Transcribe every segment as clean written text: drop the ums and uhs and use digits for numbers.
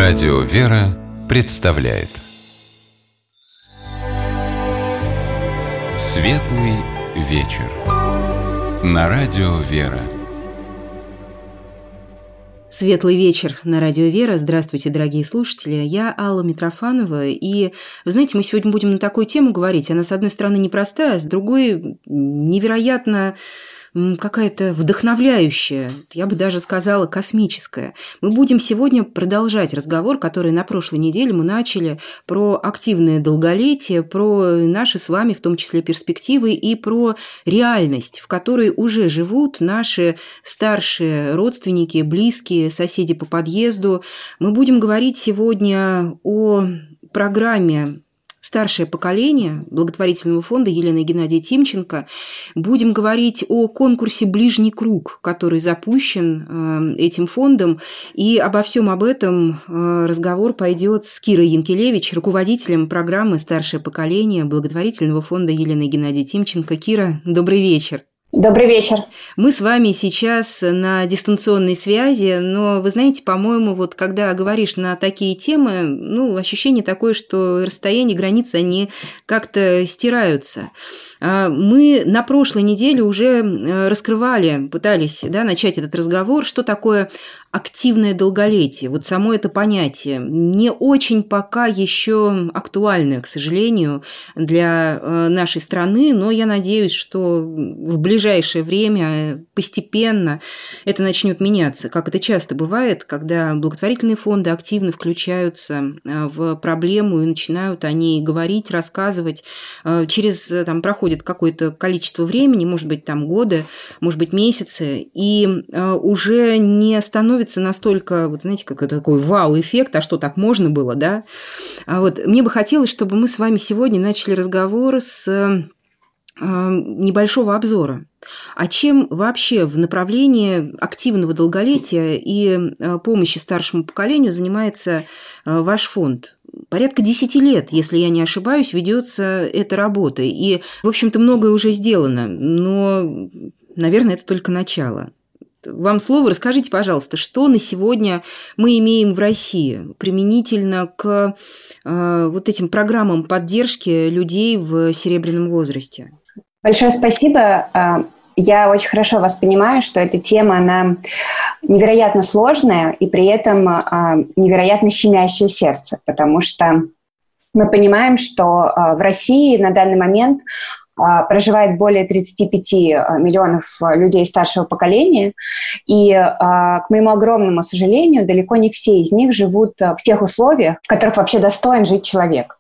Радио «Вера» представляет Светлый вечер на Радио «Вера». Светлый вечер на Радио «Вера». Здравствуйте, дорогие слушатели. Я Алла Митрофанова. И, вы знаете, мы сегодня будем на такую тему говорить. Она, с одной стороны, непростая, с другой невероятно какая-то вдохновляющая, я бы даже сказала, космическая. Мы будем сегодня продолжать разговор, который на прошлой неделе мы начали, про активное долголетие, про наши с вами, в том числе, перспективы и про реальность, в которой уже живут наши старшие родственники, близкие, соседи по подъезду. Мы будем говорить сегодня о программе «Старшее поколение» благотворительного фонда Елены и Геннадия Тимченко. Будем говорить о конкурсе «Ближний круг», который запущен этим фондом. И обо всем об этом разговор пойдет с Кирой Янкелевич, руководителем программы «Старшее поколение» благотворительного фонда Елены и Геннадия Тимченко. Кира, добрый вечер. Добрый вечер. Мы с вами сейчас на дистанционной связи, но, вы знаете, по-моему, вот когда говоришь на такие темы, ощущение такое, что расстояние, границы, они как-то стираются. Мы на прошлой неделе уже раскрывали, пытались начать этот разговор, что такое активное долголетие. Вот само это понятие не очень пока еще актуальное, к сожалению, для нашей страны, но я надеюсь, что в ближайшее время постепенно это начнет меняться, как это часто бывает, когда благотворительные фонды активно включаются в проблему и начинают о ней говорить, рассказывать. Проходит какое-то количество времени, может быть, годы, может быть, месяцы, и уже не становится настолько, как такой вау-эффект, а что, так можно было, да? Мне бы хотелось, чтобы мы с вами сегодня начали разговор с небольшого обзора. А чем вообще в направлении активного долголетия и помощи старшему поколению занимается ваш фонд? Порядка 10 лет, если я не ошибаюсь, ведется эта работа. И, в общем-то, многое уже сделано, но, наверное, это только начало. Вам слово. Расскажите, пожалуйста, что на сегодня мы имеем в России применительно к этим программам поддержки людей в серебряном возрасте? Большое спасибо. Я очень хорошо вас понимаю, что эта тема, она невероятно сложная и при этом невероятно щемящее сердце, потому что мы понимаем, что в России на данный момент проживает более 35 миллионов людей старшего поколения, и, к моему огромному сожалению, далеко не все из них живут в тех условиях, в которых вообще достоин жить человек.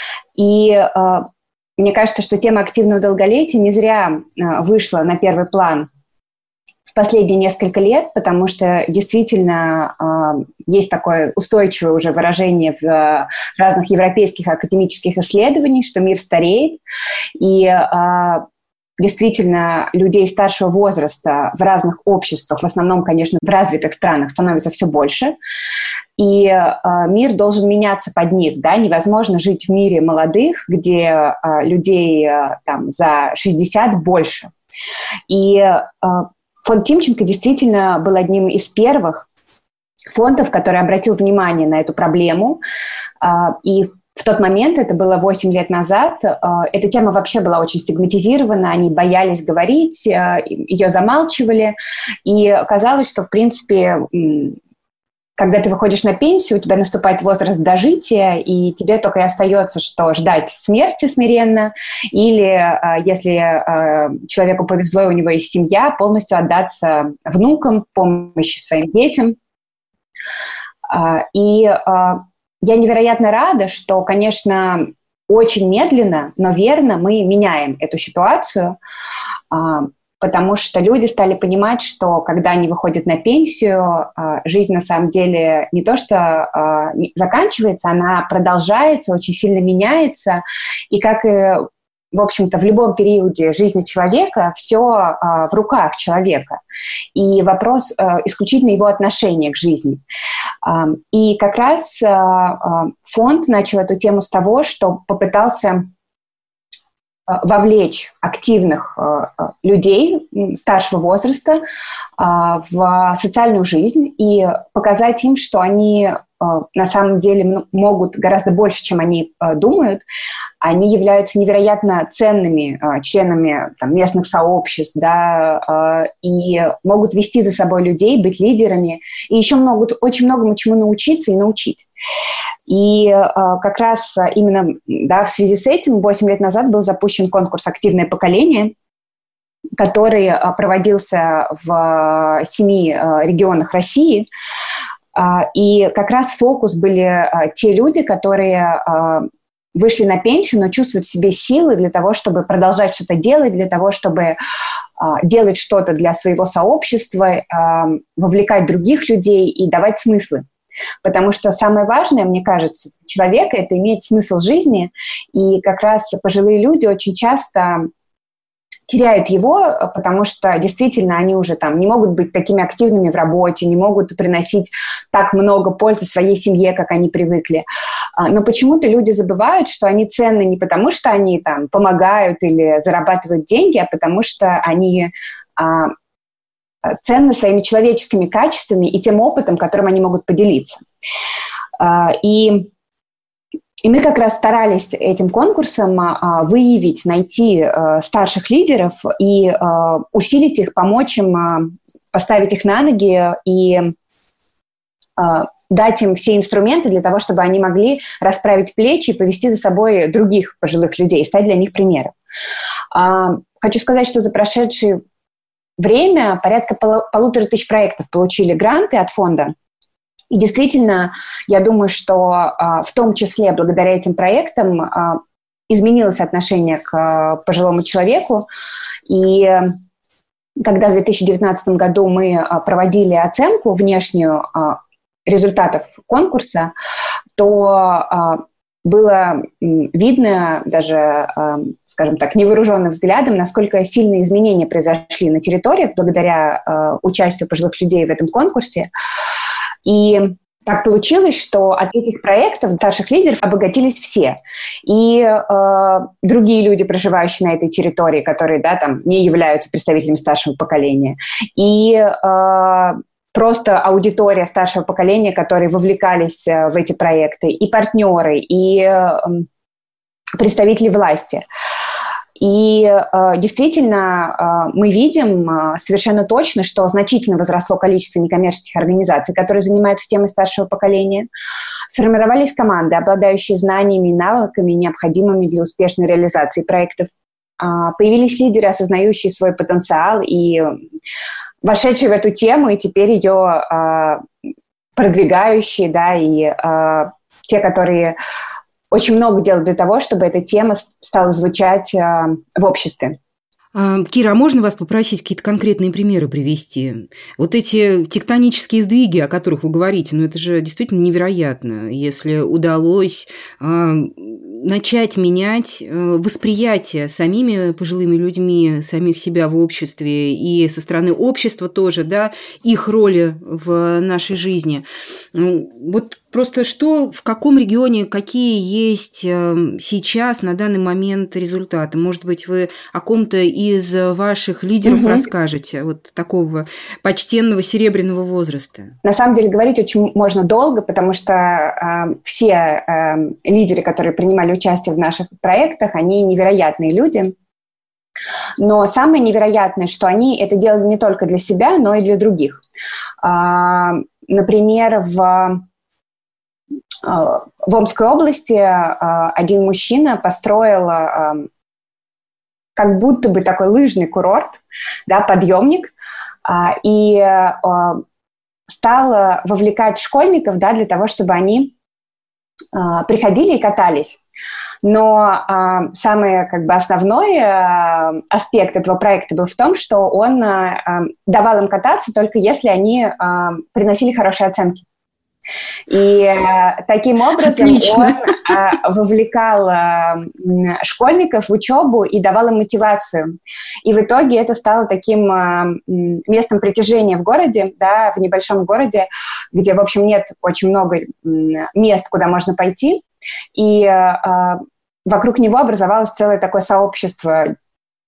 И мне кажется, что тема активного долголетия не зря вышла на первый план в последние несколько лет, потому что действительно есть такое устойчивое уже выражение в разных европейских академических исследованиях, что мир стареет, и действительно людей старшего возраста в разных обществах, в основном, конечно, в развитых странах, становится все больше, и мир должен меняться под них, да, невозможно жить в мире молодых, где людей за 60 больше. И фонд Тимченко действительно был одним из первых фондов, который обратил внимание на эту проблему. И в тот момент, это было 8 лет назад, эта тема вообще была очень стигматизирована, они боялись говорить, ее замалчивали. И казалось, что, в принципе, когда ты выходишь на пенсию, у тебя наступает возраст дожития, и тебе только и остается, что ждать смерти смиренно, или, если человеку повезло, и у него есть семья, полностью отдаться внукам, помощи своим детям. И я невероятно рада, что, конечно, очень медленно, но верно мы меняем эту ситуацию, потому что люди стали понимать, что когда они выходят на пенсию, жизнь на самом деле не то что заканчивается, она продолжается, очень сильно меняется. И как и, в общем-то, в любом периоде жизни человека, все в руках человека. И вопрос исключительно его отношения к жизни. И как раз фонд начал эту тему с того, что попытался вовлечь активных людей старшего возраста в социальную жизнь и показать им, что они на самом деле могут гораздо больше, чем они думают. Они являются невероятно ценными членами местных сообществ, да, и могут вести за собой людей, быть лидерами, и еще могут очень многому чему научиться и научить. И как раз именно в связи с этим 8 лет назад был запущен конкурс «Активное поколение», который проводился в 7 регионах России. И как раз фокус были те люди, которые вышли на пенсию, но чувствуют в себе силы для того, чтобы продолжать что-то делать, для того, чтобы делать что-то для своего сообщества, вовлекать других людей и давать смыслы. Потому что самое важное, мне кажется, для человека – это иметь смысл жизни. И как раз пожилые люди очень часто теряют его, потому что действительно они уже не могут быть такими активными в работе, не могут приносить так много пользы своей семье, как они привыкли. Но почему-то люди забывают, что они ценны не потому, что они помогают или зарабатывают деньги, а потому что они ценны своими человеческими качествами и тем опытом, которым они могут поделиться. И мы как раз старались этим конкурсом выявить, найти старших лидеров и усилить их, помочь им, поставить их на ноги и дать им все инструменты для того, чтобы они могли расправить плечи и повести за собой других пожилых людей, стать для них примером. Хочу сказать, что за прошедшее время порядка 1500 проектов получили гранты от фонда. И действительно, я думаю, что в том числе благодаря этим проектам изменилось отношение к пожилому человеку. И когда в 2019 году мы проводили оценку внешнюю результатов конкурса, то было видно даже, скажем так, невооруженным взглядом, насколько сильные изменения произошли на территориях благодаря участию пожилых людей в этом конкурсе. И так получилось, что от этих проектов старших лидеров обогатились все. И другие люди, проживающие на этой территории, которые не являются представителями старшего поколения. И просто аудитория старшего поколения, которые вовлекались в эти проекты. И партнеры, и представители власти. И действительно мы видим совершенно точно, что значительно возросло количество некоммерческих организаций, которые занимаются темой старшего поколения. Сформировались команды, обладающие знаниями и навыками, необходимыми для успешной реализации проектов. Появились лидеры, осознающие свой потенциал и вошедшие в эту тему, и теперь ее продвигающие, и те, которые очень много делают для того, чтобы эта тема стала звучать в обществе. Кира, а можно вас попросить какие-то конкретные примеры привести? Вот эти тектонические сдвиги, о которых вы говорите, это же действительно невероятно, если удалось начать менять восприятие самими пожилыми людьми, самих себя в обществе и со стороны общества тоже, их роли в нашей жизни. Вот просто что, в каком регионе, какие есть сейчас на данный момент результаты? Может быть, вы о ком-то из ваших лидеров расскажете, вот такого почтенного серебряного возраста? На самом деле говорить очень можно долго, потому что все лидеры, которые принимали участие в наших проектах, они невероятные люди. Но самое невероятное, что они это делали не только для себя, но и для других. Например, в Омской области один мужчина построил как будто бы такой лыжный курорт, подъемник, и стал вовлекать школьников, для того, чтобы они приходили и катались. Но самый основной аспект этого проекта был в том, что он давал им кататься только если они приносили хорошие оценки. И таким образом он вовлекал школьников в учебу и давал им мотивацию. И в итоге это стало таким местом притяжения в городе, в небольшом городе, где, в общем, нет очень много мест, куда можно пойти. И вокруг него образовалось целое такое сообщество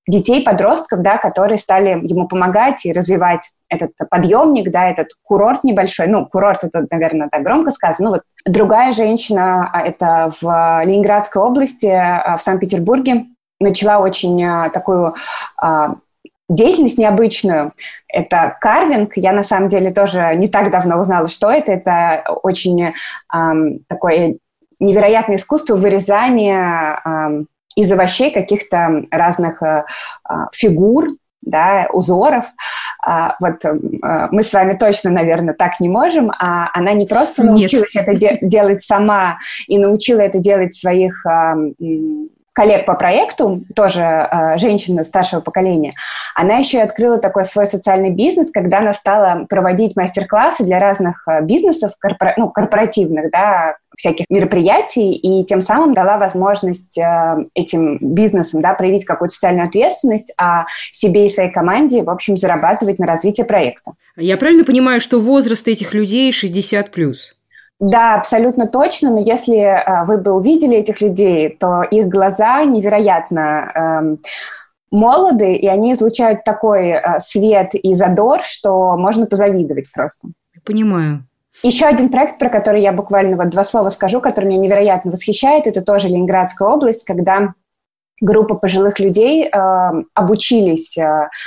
детей, подростков, да, которые стали ему помогать и развивать этот подъемник, да, этот курорт небольшой. Ну, курорт, это, наверное, так громко сказано. Ну, вот другая женщина, это в Ленинградской области, в Санкт-Петербурге, начала очень такую деятельность необычную. Это карвинг. Я, на самом деле, тоже не так давно узнала, что это. Это очень такое невероятное искусство вырезания из овощей каких-то разных фигур, да, узоров. Вот мы с вами точно, наверное, так не можем. А она не просто научилась это делать сама и научила это делать своих коллег по проекту, тоже женщина старшего поколения, она еще и открыла такой свой социальный бизнес, когда она стала проводить мастер-классы для разных бизнесов, корпоративных, да, всяких мероприятий, и тем самым дала возможность этим бизнесам, да, проявить какую-то социальную ответственность, а себе и своей команде, в общем, зарабатывать на развитие проекта. Я правильно понимаю, что возраст этих людей 60+? Да, абсолютно точно, но если вы бы увидели этих людей, то их глаза невероятно молоды, и они излучают такой свет и задор, что можно позавидовать просто. Понимаю. Еще один проект, про который я буквально вот 2 слова скажу, который меня невероятно восхищает, это тоже Ленинградская область, когда группа пожилых людей обучились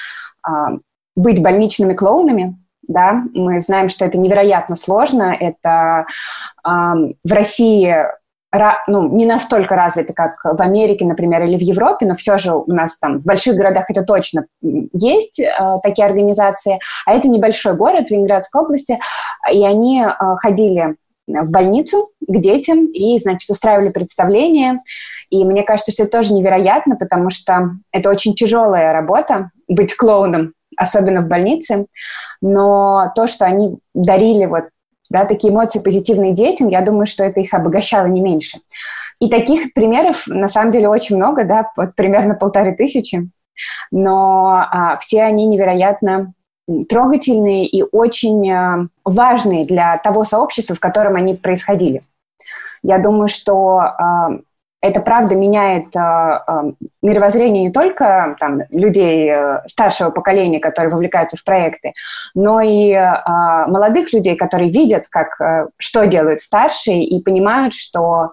быть больничными клоунами. Да, мы знаем, что это невероятно сложно. Это в России не настолько развито, как в Америке, например, или в Европе, но все же у нас там в больших городах это точно есть, такие организации. А это небольшой город в Ленинградской области, и они ходили в больницу к детям и, значит, устраивали представления. И мне кажется, что это тоже невероятно, потому что это очень тяжелая работа быть клоуном, особенно в больнице, но то, что они дарили вот, да, такие эмоции позитивные детям, я думаю, что это их обогащало не меньше. И таких примеров, на самом деле, очень много, да, вот примерно 1500, но все они невероятно трогательные и очень важные для того сообщества, в котором они происходили. Я думаю, что это, правда, меняет мировоззрение не только там, людей старшего поколения, которые вовлекаются в проекты, но и молодых людей, которые видят, что делают старшие, и понимают, что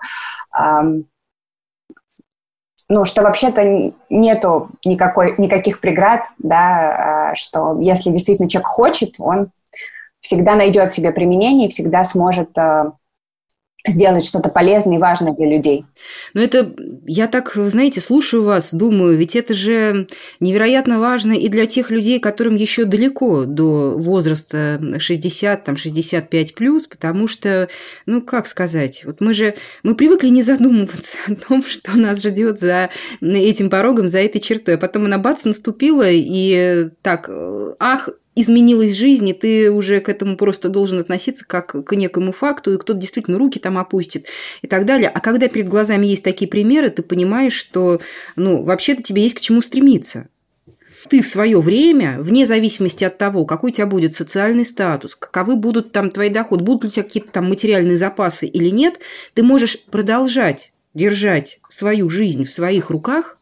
вообще-то нету никаких преград, да, что если действительно человек хочет, он всегда найдет себе применение и всегда сможет сделать что-то полезное и важное для людей. Но это, я так, знаете, слушаю вас, думаю, ведь это же невероятно важно и для тех людей, которым еще далеко до возраста 60, 65+, потому что, как сказать, вот мы привыкли не задумываться о том, что нас ждет за этим порогом, за этой чертой, а потом она бац, наступила, и так, изменилась жизнь, и ты уже к этому просто должен относиться как к некому факту, и кто-то действительно руки там опустит и так далее. А когда перед глазами есть такие примеры, ты понимаешь, что, вообще-то тебе есть к чему стремиться. Ты в свое время, вне зависимости от того, какой у тебя будет социальный статус, каковы будут там твои доходы, будут ли у тебя какие-то там материальные запасы или нет, ты можешь продолжать держать свою жизнь в своих руках,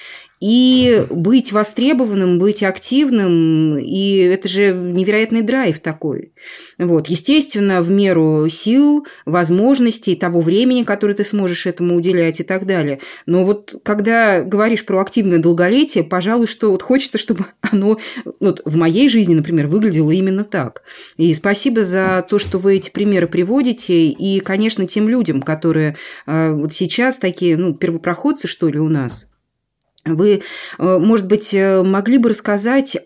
и быть востребованным, быть активным, и это же невероятный драйв такой. Вот. Естественно, в меру сил, возможностей, того времени, которое ты сможешь этому уделять и так далее. Но вот когда говоришь про активное долголетие, пожалуй, что вот хочется, чтобы оно в моей жизни, например, выглядело именно так. И спасибо за то, что вы эти примеры приводите, и, конечно, тем людям, которые вот сейчас такие, первопроходцы, что ли, у нас. Вы, может быть, могли бы рассказать,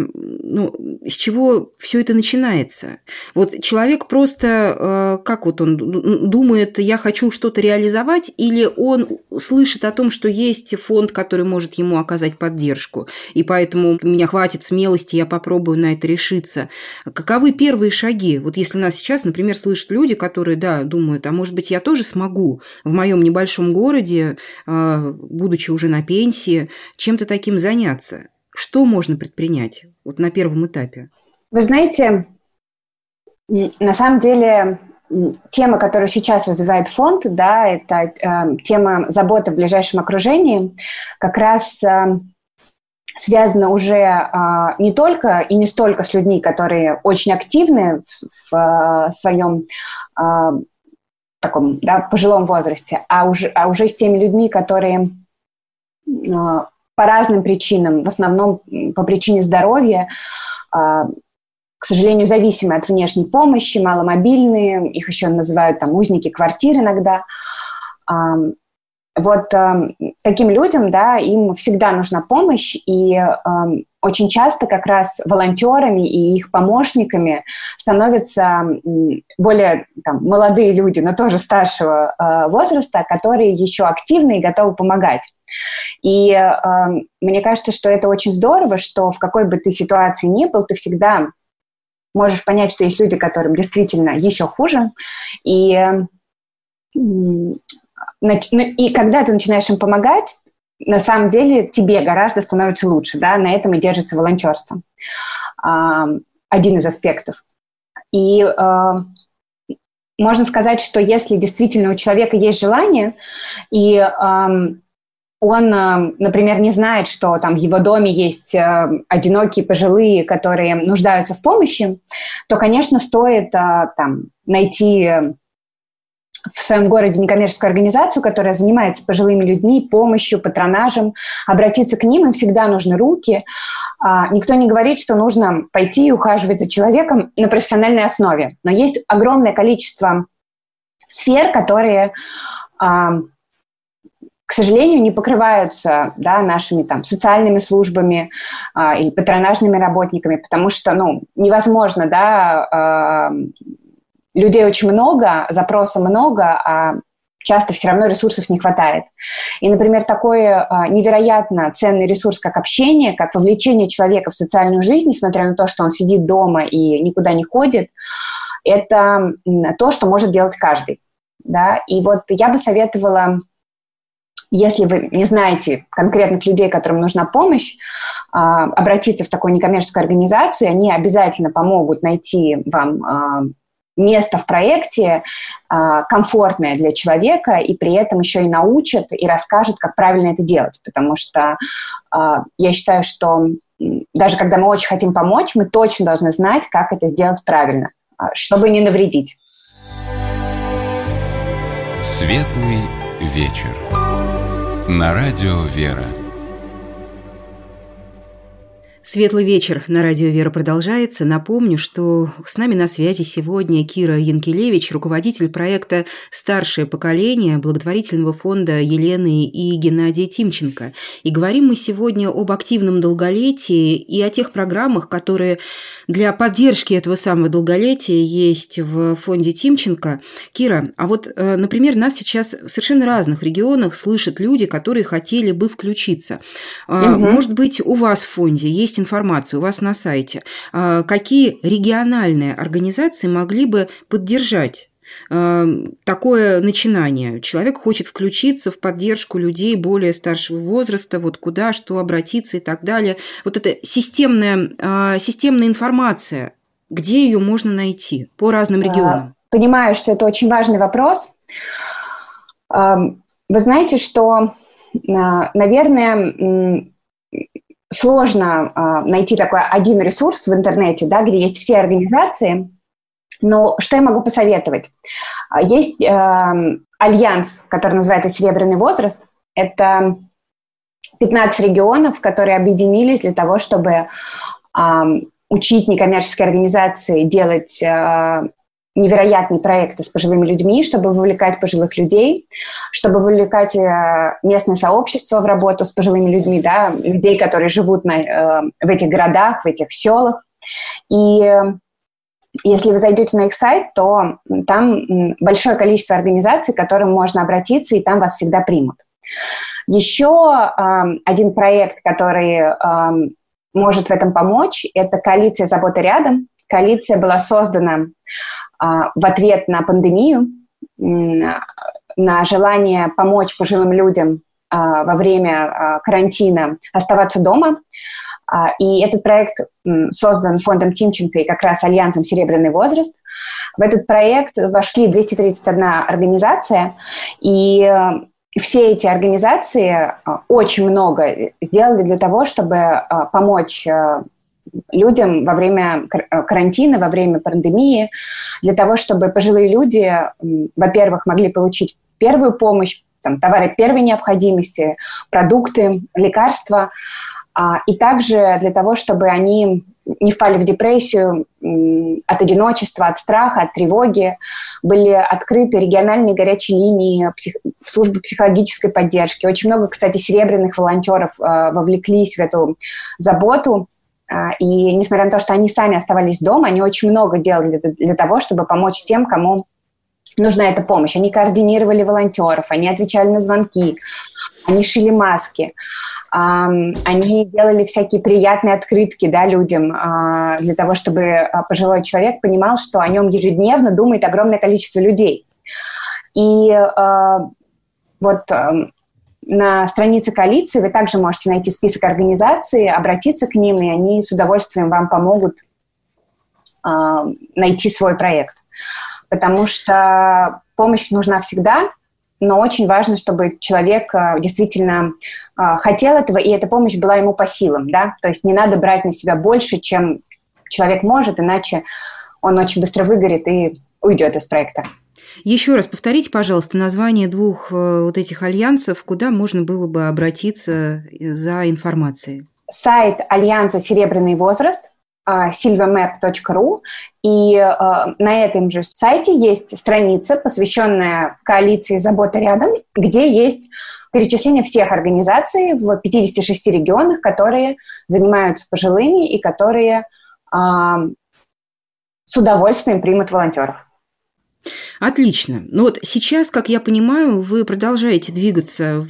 с чего все это начинается? Вот человек просто, как вот он думает, я хочу что-то реализовать, или он слышит о том, что есть фонд, который может ему оказать поддержку, и поэтому у меня хватит смелости, я попробую на это решиться. Каковы первые шаги? Вот если нас сейчас, например, слышат люди, которые, думают, а может быть, я тоже смогу в моем небольшом городе, будучи уже на пенсии, чем-то таким заняться. Что можно предпринять вот на первом этапе? Вы знаете, на самом деле тема, которую сейчас развивает фонд, да, это тема заботы в ближайшем окружении. Как раз связано уже не только и не столько с людьми, которые очень активны в своем таком, да, пожилом возрасте, а уже с теми людьми, которые по разным причинам, в основном по причине здоровья, к сожалению, зависимы от внешней помощи, маломобильные, их еще называют там узники квартир иногда. Вот таким людям, да, им всегда нужна помощь, и очень часто как раз волонтерами и их помощниками становятся более молодые люди, но тоже старшего возраста, которые еще активны и готовы помогать. И мне кажется, что это очень здорово, что в какой бы ты ситуации ни был, ты всегда можешь понять, что есть люди, которым действительно еще хуже, и когда ты начинаешь им помогать, на самом деле тебе гораздо становится лучше, да, на этом и держится волонтерство. Один из аспектов. И можно сказать, что если действительно у человека есть желание, и он, например, не знает, что там в его доме есть одинокие пожилые, которые нуждаются в помощи, то, конечно, стоит найти в своем городе некоммерческую организацию, которая занимается пожилыми людьми, помощью, патронажем, обратиться к ним, им всегда нужны руки. Никто не говорит, что нужно пойти и ухаживать за человеком на профессиональной основе. Но есть огромное количество сфер, которые, к сожалению, не покрываются, да, нашими социальными службами или патронажными работниками, потому что невозможно, да, людей очень много, запроса много, а часто все равно ресурсов не хватает. И, например, такой невероятно ценный ресурс, как общение, как вовлечение человека в социальную жизнь, несмотря на то, что он сидит дома и никуда не ходит, это то, что может делать каждый. Да? И вот я бы советовала, если вы не знаете конкретных людей, которым нужна помощь, обратиться в такую некоммерческую организацию, и они обязательно помогут найти вам место в проекте комфортное для человека, и при этом еще и научат и расскажут, как правильно это делать. Потому что я считаю, что даже когда мы очень хотим помочь, мы точно должны знать, как это сделать правильно, чтобы не навредить. Светлый вечер. На радио «Вера». Светлый вечер на радио «Вера» продолжается. Напомню, что с нами на связи сегодня Кира Янкелевич, руководитель проекта «Старшее поколение» благотворительного фонда Елены и Геннадия Тимченко. И говорим мы сегодня об активном долголетии и о тех программах, которые для поддержки этого самого долголетия есть в фонде Тимченко. Кира, а вот, например, нас сейчас в совершенно разных регионах слышат люди, которые хотели бы включиться. Может быть, у вас в фонде есть информация, у вас на сайте, какие региональные организации могли бы поддержать такое начинание? Человек хочет включиться в поддержку людей более старшего возраста, вот куда, что обратиться и так далее. Вот эта системная информация, где ее можно найти по разным регионам? Понимаю, что это очень важный вопрос. Вы знаете, что, наверное, сложно найти такой один ресурс в интернете, да, где есть все организации, но что я могу посоветовать? Есть альянс, который называется «Серебряный возраст». Это 15 регионов, которые объединились для того, чтобы учить некоммерческие организации делать невероятные проекты с пожилыми людьми, чтобы вовлекать пожилых людей, чтобы вовлекать местное сообщество в работу с пожилыми людьми, да, людей, которые живут в этих городах, в этих селах. И если вы зайдете на их сайт, то там большое количество организаций, к которым можно обратиться, и там вас всегда примут. Еще один проект, который может в этом помочь, это коалиция «Забота рядом». Коалиция была создана в ответ на пандемию, на желание помочь пожилым людям во время карантина оставаться дома. И этот проект создан фондом Тимченко и как раз альянсом «Серебряный возраст». В этот проект вошли 231 организация, и все эти организации очень много сделали для того, чтобы помочь людям во время карантина, во время пандемии, для того, чтобы пожилые люди, во-первых, могли получить первую помощь, там, товары первой необходимости, продукты, лекарства, и также для того, чтобы они не впали в депрессию от одиночества, от страха, от тревоги. Были открыты региональные горячие линии, службы психологической поддержки. Очень много, кстати, серебряных волонтеров вовлеклись в эту заботу. И несмотря на то, что они сами оставались дома, они очень много делали для того, чтобы помочь тем, кому нужна эта помощь. Они координировали волонтеров, они отвечали на звонки, они шили маски. Они делали всякие приятные открытки, да, людям для того, чтобы пожилой человек понимал, что о нем ежедневно думает огромное количество людей. И вот на странице коалиции вы также можете найти список организаций, обратиться к ним, и они с удовольствием вам помогут найти свой проект. Потому что помощь нужна всегда, но очень важно, чтобы человек действительно хотел этого, и эта помощь была ему по силам, да, то есть не надо брать на себя больше, чем человек может, иначе он очень быстро выгорит и уйдет из проекта. Еще раз повторите, пожалуйста, название двух вот этих альянсов, куда можно было бы обратиться за информацией. Сайт Альянса «Серебряный возраст», silvermap.ru, и на этом же сайте есть страница, посвященная коалиции «Забота рядом», где есть перечисление всех организаций в 56 регионах, которые занимаются пожилыми и которые с удовольствием примут волонтеров. Отлично. Ну вот сейчас, как я понимаю, вы продолжаете двигаться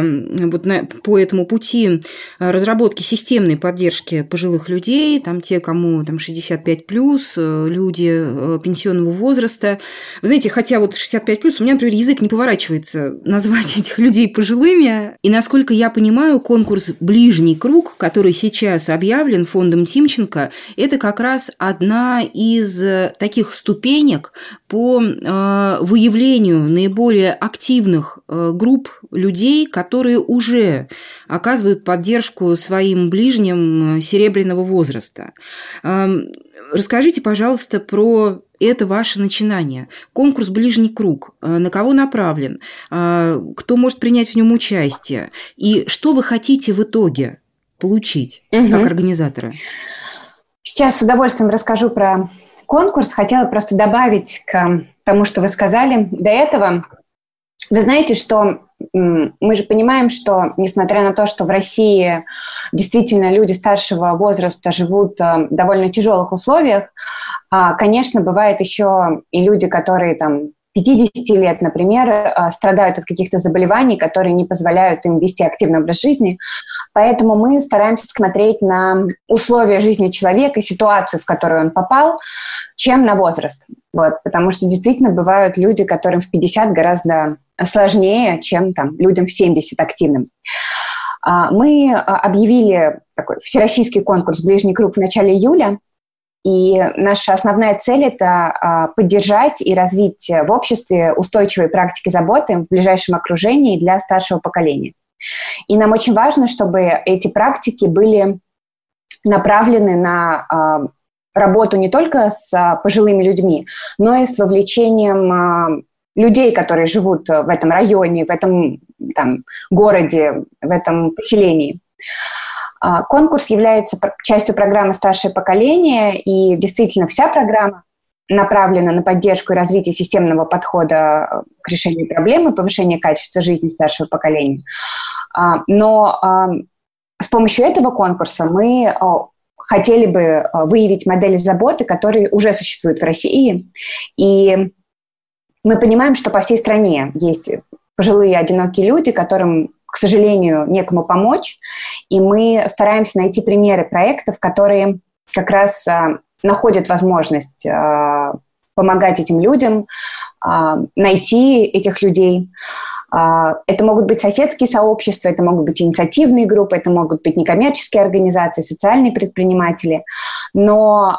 по этому пути разработки системной поддержки пожилых людей, там те, кому там 65+, люди пенсионного возраста. Вы знаете, хотя вот 65+, у меня, например, язык не поворачивается назвать этих людей пожилыми. И, насколько я понимаю, конкурс «Ближний круг», который сейчас объявлен фондом Тимченко, это как раз одна из таких ступенек по выявлению наиболее активных групп людей, которые уже оказывают поддержку своим ближним серебряного возраста. Расскажите, пожалуйста, про это ваше начинание. Конкурс «Ближний круг». На кого направлен? Кто может принять в нем участие? И что вы хотите в итоге получить как организаторы? Сейчас с удовольствием расскажу про конкурс. Хотела просто добавить к тому, что вы сказали до этого. Вы знаете, что мы же понимаем, что, несмотря на то, что в России действительно люди старшего возраста живут в довольно тяжелых условиях, конечно, бывает еще и люди, которые там 50 лет, например, страдают от каких-то заболеваний, которые не позволяют им вести активный образ жизни. Поэтому мы стараемся смотреть на условия жизни человека, ситуацию, в которую он попал, чем на возраст. Вот, потому что действительно бывают люди, которым в 50 гораздо сложнее, чем там, людям в 70 активным. Мы объявили такой всероссийский конкурс «Ближний круг» в начале июля. И наша основная цель – это поддержать и развить в обществе устойчивые практики заботы в ближайшем окружении для старшего поколения. И нам очень важно, чтобы эти практики были направлены на работу не только с пожилыми людьми, но и с вовлечением людей, которые живут в этом районе, в этом там, городе, в этом поселении. Конкурс является частью программы «Старшее поколение», и действительно вся программа направлена на поддержку и развитие системного подхода к решению проблемы, повышение качества жизни старшего поколения. Но с помощью этого конкурса мы хотели бы выявить модели заботы, которые уже существуют в России, и мы понимаем, что по всей стране есть пожилые одинокие люди, которым, к сожалению, некому помочь, и мы стараемся найти примеры проектов, которые как раз находят возможность помогать этим людям, найти этих людей. Это могут быть соседские сообщества, это могут быть инициативные группы, это могут быть некоммерческие организации, социальные предприниматели, но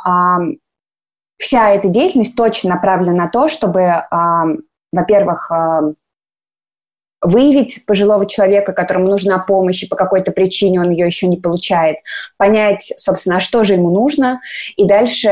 вся эта деятельность точно направлена на то, чтобы, во-первых, выявить пожилого человека, которому нужна помощь, и по какой-то причине он ее еще не получает, понять, собственно, что же ему нужно, и дальше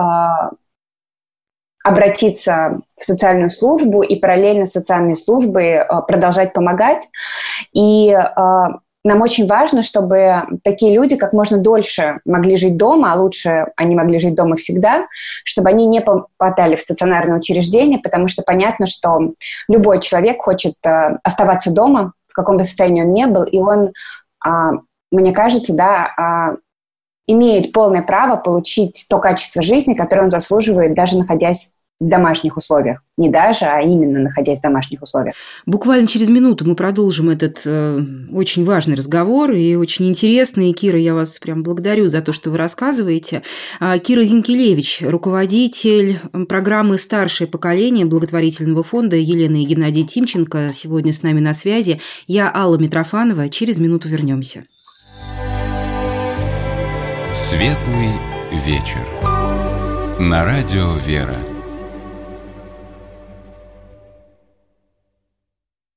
обратиться в социальную службу и параллельно с социальной службой продолжать помогать. И нам очень важно, чтобы такие люди как можно дольше могли жить дома, а лучше они могли жить дома всегда, чтобы они не попадали в стационарное учреждение, потому что понятно, что любой человек хочет оставаться дома, в каком бы состоянии он ни был, и он, мне кажется, имеет полное право получить то качество жизни, которое он заслуживает, даже находясь в домашних условиях. Не даже, а именно находясь в домашних условиях. Буквально через минуту мы продолжим этот очень важный разговор и очень интересный. Кира, я вас прям благодарю за то, что вы рассказываете. Кира Янкелевич, руководитель программы «Старшее поколение» благотворительного фонда Елена и Геннадий Тимченко, сегодня с нами на связи. Я Алла Митрофанова. Через минуту вернемся. Светлый вечер. На радио «Вера».